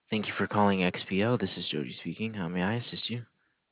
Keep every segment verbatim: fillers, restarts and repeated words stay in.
Thank you for calling X P O. This is Jody speaking. How may I assist you?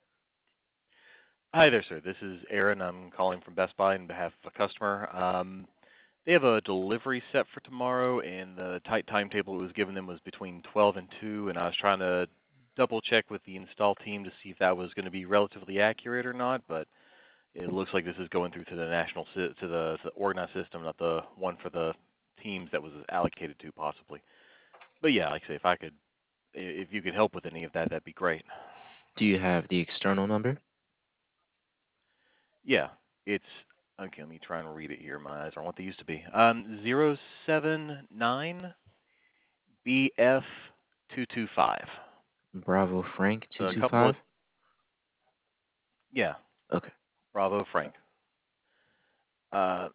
Hi there, sir. This is Aaron. I'm calling from Best Buy on behalf of a customer. Um, they have a delivery set for tomorrow, and the tight timetable it was given them was between twelve and two, and I was trying to double check with the install team to see if that was going to be relatively accurate or not, but it looks like this is going through to the national, sy- to the, the organized system, not the one for the teams that was allocated to possibly. But yeah, like I say, if I could, i- if you could help with any of that, that'd be great. Do you have the external number? Yeah, it's okay. Let me try and read it here. My eyes aren't what they used to be. Um, zero seven nine B F two two five. Bravo Frank So a couple of two two five? yeah, Okay. Bravo Frank. Uh,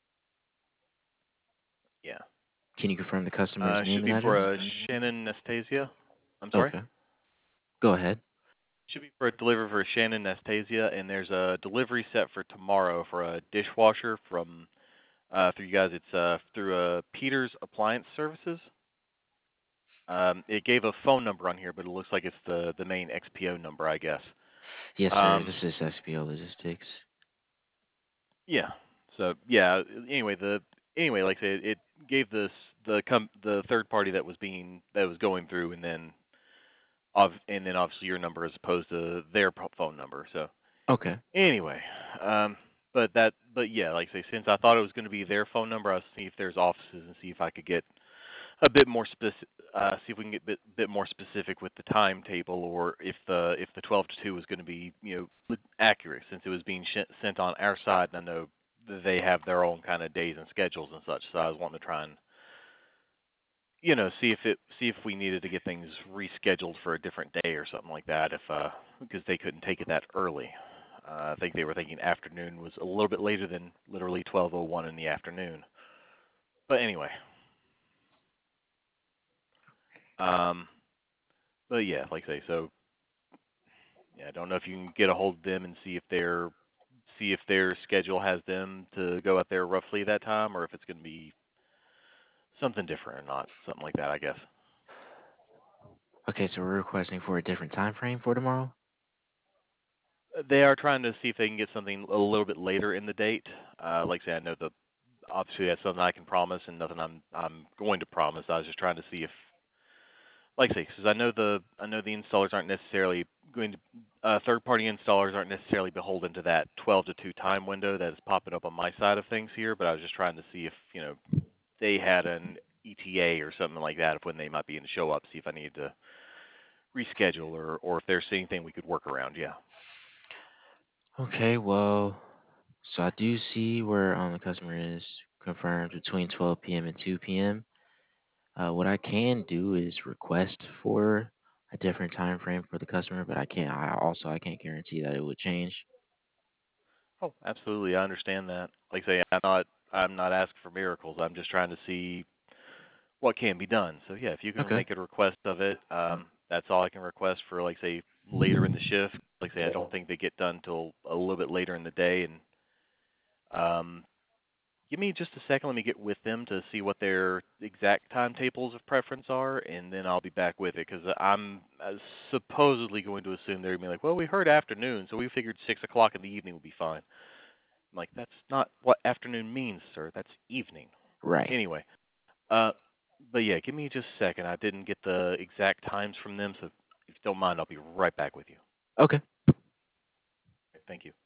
yeah. Can you confirm the customer's Uh, name should and be for address? a Shannon Nastasia. I'm sorry. Okay. Go ahead. Should be for a delivery for Shannon Nastasia, and there's a delivery set for tomorrow for a dishwasher from uh, through you guys. It's uh, through uh, Peters Appliance Services. Um, it gave a phone number on here, but it looks like it's the the main X P O number, I guess. Yes, sir. Um, This is X P O Logistics. yeah. So yeah. Anyway, the anyway, like I said, it gave this the com- the third party that was being that was going through, and then of and then obviously your number as opposed to their po- phone number. So Okay. anyway, um, but that but yeah, like I say, since I thought it was going to be their phone number, I was see if there's offices and see if I could get a bit more specific. Uh, see if we can get a bit, bit more specific with the timetable, or if the if the twelve to two was going to be you know accurate, since it was being sh- sent on our side. And I know they have their own kind of days and schedules and such. So I was wanting to try and you know see if it see if we needed to get things rescheduled for a different day or something like that. If uh because they couldn't take it that early. Uh, I think they were thinking afternoon was a little bit later than literally twelve oh one in the afternoon. But anyway, um, but yeah, like I say, so yeah, I don't know if you can get a hold of them and see if their see if their schedule has them to go out there roughly that time, or if it's going to be something different or not, something like that, I guess. Okay, so we're requesting for a different time frame for tomorrow? They are trying to see if they can get something a little bit later in the date. Uh, like I say, I know the obviously that's something I can promise and nothing I'm I'm going to promise. I was just trying to see if, like I say, because I know the I know the installers aren't necessarily going to uh, third party installers aren't necessarily beholden to that twelve to two time window that is popping up on my side of things here. But I was just trying to see if you know they had an E T A or something like that of when they might be in the show up, see if I needed to reschedule or or if there's anything we could work around. Yeah. Okay, well, so I do see where um, the customer is confirmed between twelve p m and two p m. Uh, what I can do is request for a different time frame for the customer, but I can't. I also I can't guarantee that it would change. Oh, absolutely. I understand that. Like I say, I'm not I'm not asking for miracles. I'm just trying to see what can be done. So yeah, if you can Okay. make a request of it, um, that's all I can request for like say later in the shift. Like I say, I don't think they get done till a little bit later in the day. And um, give me just a second. Let me get with them to see what their exact timetables of preference are, and then I'll be back with it because I'm uh, supposedly going to assume they're gonna be like, well, we heard afternoon, so we figured six o'clock in the evening would be fine. I'm like, that's not what afternoon means, sir. That's evening. Right. Anyway, uh, but yeah, give me just a second. I didn't get the exact times from them, so if you don't mind, I'll be right back with you. Okay. Thank you.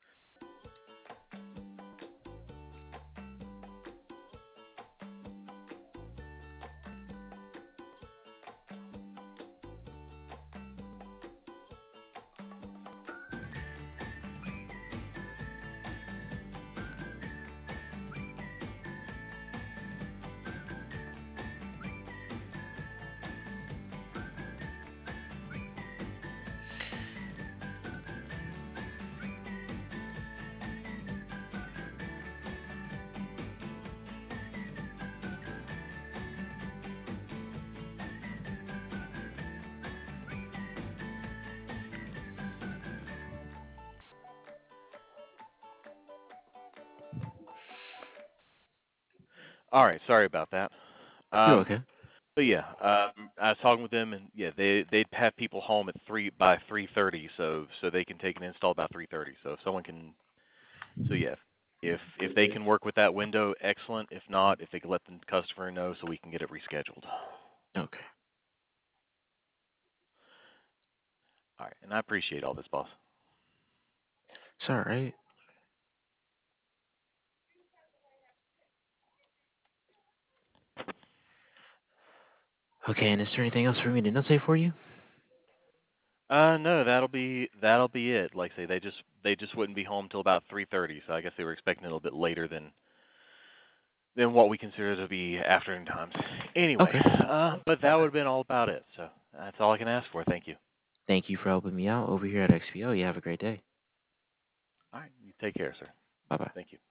All right, sorry about that. You're Um, okay. But yeah, um, I was talking with them, and yeah, they they'd have people home at three by three thirty, so so they can take an install about three thirty. So if someone can, so yeah, if if they can work with that window, excellent. If not, if they can let the customer know, so we can get it rescheduled. Okay. All right, and I appreciate all this, boss. It's all right. Okay, and is there anything else for me to notate for you? Uh, no, that'll be that'll be it. Like I say, they just they just wouldn't be home till about three thirty. So I guess they were expecting it a little bit later than than what we consider to be afternoon times. Anyway, Okay. uh, but that would have been all about it. So that's all I can ask for. Thank you. Thank you for helping me out over here at X P O. You have a great day. All right, you take care, sir. Bye bye. Thank you.